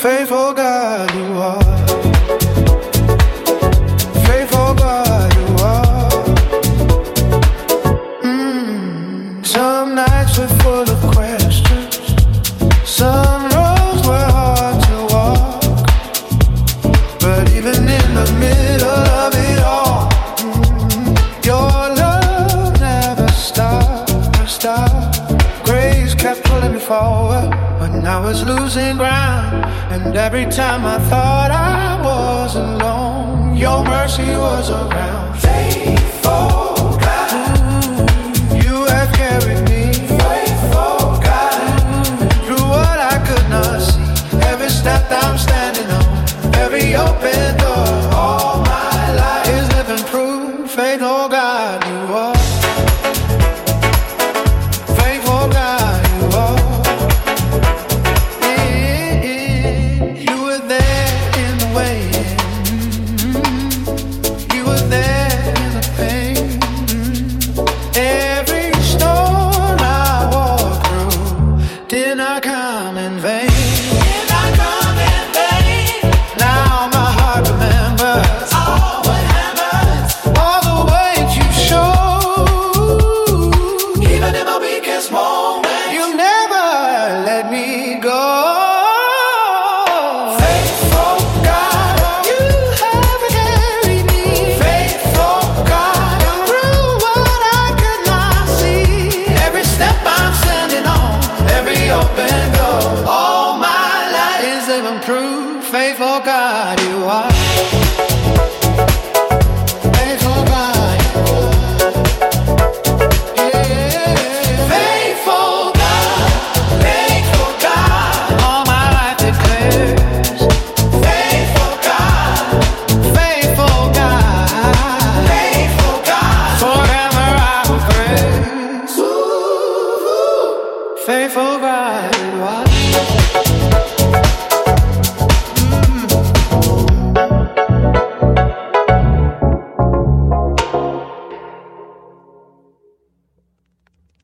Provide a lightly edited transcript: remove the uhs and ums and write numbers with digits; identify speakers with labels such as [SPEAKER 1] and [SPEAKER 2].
[SPEAKER 1] faithful God you are. Faithful God you are. Some nights were full of questions. Some roads were hard to walk. But even in the middle of it all, your love never stopped. Grace kept pulling me forward when I was losing ground. And every time I thought I was alone, your mercy was around. Faithful God, you have carried me. Faithful God, through what I could not see. Every step I'm standing on, every open door, all my life is living proof. Faithful God, you are. Faithful God, you are. You were there in the waiting. You were there in the pain. Every storm I walked through did not come in vain. Now my heart remembers all what happened, all the ways you showed. Even in my weakest moment, you never let me go. Faithful God, you have carried me. Faithful God, through what I could not see. Every step I'm standing on, every open door, all my life is living proof. Faithful God, you are.